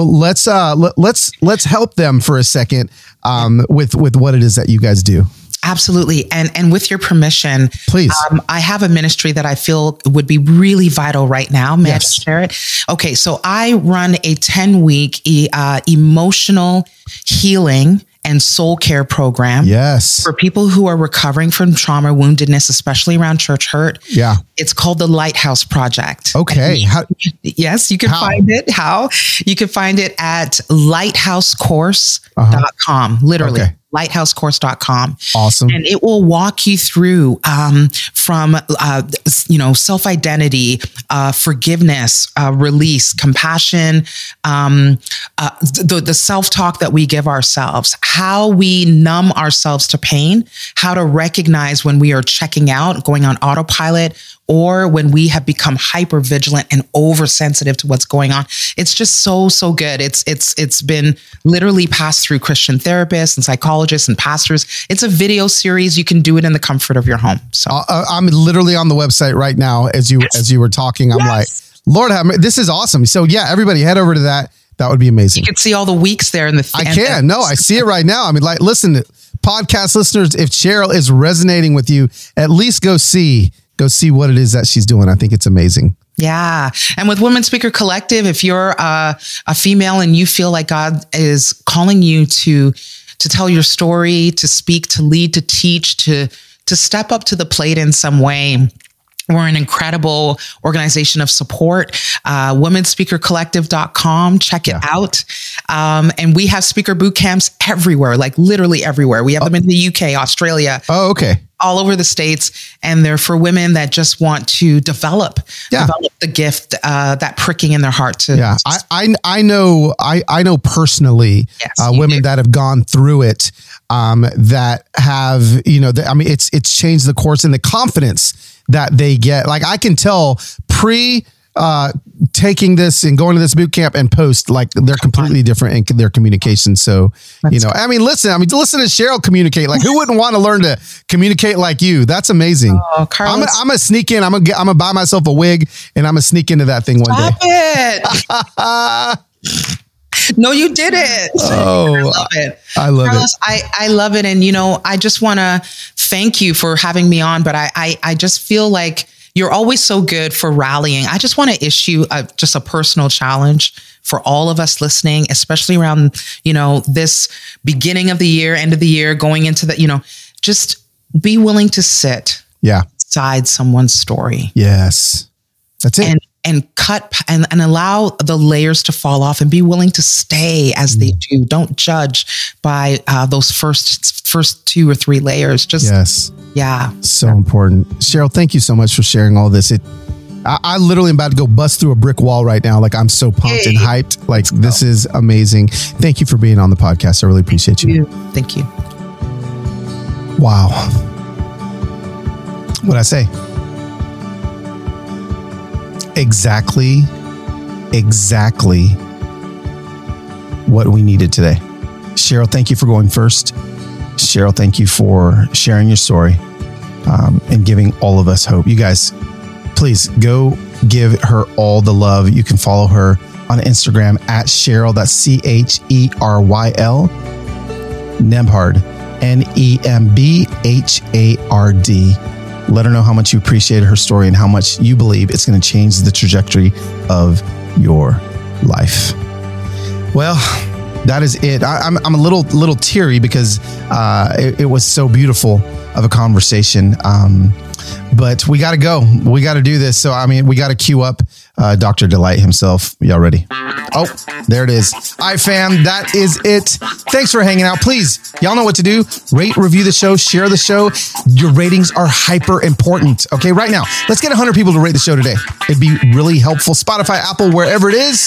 let's help them for a second, with what it is that you guys do. Absolutely. And with your permission, please. I have a ministry that I feel would be really vital right now. May I just share it? Okay. So I run a 10-week emotional healing and soul care program. Yes. For people who are recovering from trauma, woundedness, especially around church hurt. Yeah. It's called the Lighthouse Project. Okay. Yes, you can find it. How? You can find it at lighthousecourse.com. Literally. Okay. lighthousecourse.com. Awesome. And it will walk you through from self-identity, forgiveness, release, compassion, the self-talk that we give ourselves, how we numb ourselves to pain, how to recognize when we are checking out, going on autopilot, or when we have become hyper vigilant and oversensitive to what's going on. It's just so good. It's been literally passed through Christian therapists and psychologists and pastors. It's a video series. You can do it in the comfort of your home. So I'm literally on the website right now as you were talking. I'm like, Lord, this is awesome. So everybody head over to that. That would be amazing. You can see all the weeks there in the. I can. No, I see it right now. I mean, listen, podcast listeners, if Cheryl is resonating with you, at least go see what it is that she's doing. I think it's amazing. Yeah. And with Women Speaker Collective, if you're a female and you feel like God is calling you to tell your story, to speak, to lead, to teach, to step up to the plate in some way, We're an incredible organization of support. WomenSpeakerCollective.com. Check it out. And we have speaker boot camps everywhere, like literally everywhere. We have them in the UK, Australia. Oh, okay. All over the States. And they're for women that just want to develop the gift, that pricking in their heart. I know personally women that have gone through it, that have, it's changed the course and the confidence that they get. Like I can tell taking this and going to this boot camp and post, like they're completely different in their communication. So, listen to Cheryl communicate. Like who wouldn't want to learn to communicate like you? That's amazing. Oh, Carlos. I'm gonna sneak in. I'm gonna buy myself a wig and I'm gonna sneak into that thing one day. No, you did it. Oh, I love it. I love Carlos, it. I love it. And, I just want to thank you for having me on, but I just feel like you're always so good for rallying. I just want to issue just a personal challenge for all of us listening, especially around, this beginning of the year, end of the year, going into the, just be willing to sit beside someone's story. Yes. That's it. And cut and allow the layers to fall off and be willing to stay as they do. Don't judge by those first 2 or 3 layers. So important. Cheryl, thank you so much for sharing all this. I literally am about to go bust through a brick wall right now. Like I'm so pumped and hyped. Like this is amazing. Thank you for being on the podcast. I really appreciate you. Thank you. Wow. What'd I say? Exactly what we needed today. Cheryl, thank you for going first. Cheryl, thank you for sharing your story and giving all of us hope. You guys, please go give her all the love. You can follow her on Instagram at Cheryl. That's CHERYL Nembhard, NEMBHARD. Let her know how much you appreciated her story and how much you believe it's going to change the trajectory of your life. Well, that is it. I'm a little teary because it was so beautiful of a conversation. But we got to go. We got to do this. So, we got to queue up Dr. Delight himself. Y'all ready? Oh, there it is. All right, fam. That is it. Thanks for hanging out. Please, y'all know what to do. Rate, review the show, share the show. Your ratings are hyper important. Okay, right now, let's get 100 people to rate the show today. It'd be really helpful. Spotify, Apple, wherever it is.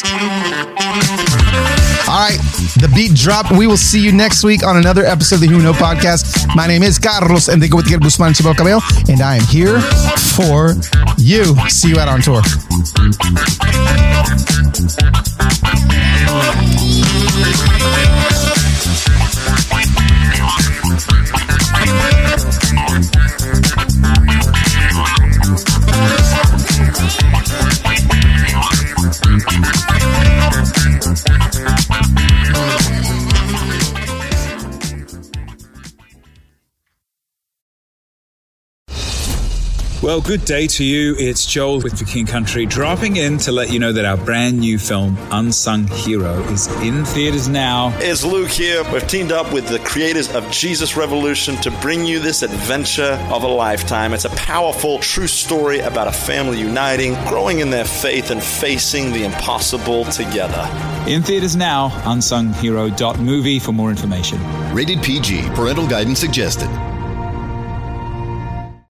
All right, the beat dropped. We will see you next week on another episode of the Human Hope Podcast. My name is Carlos Enrique Guzman Chibo Cabello, and I am here for you. See you out on tour. Well, good day to you. It's Joel with The King Country, dropping in to let you know that our brand new film, Unsung Hero, is in theaters now. It's Luke here. We've teamed up with the creators of Jesus Revolution to bring you this adventure of a lifetime. It's a powerful, true story about a family uniting, growing in their faith, and facing the impossible together. In theaters now, unsunghero.movie for more information. Rated PG. Parental guidance suggested.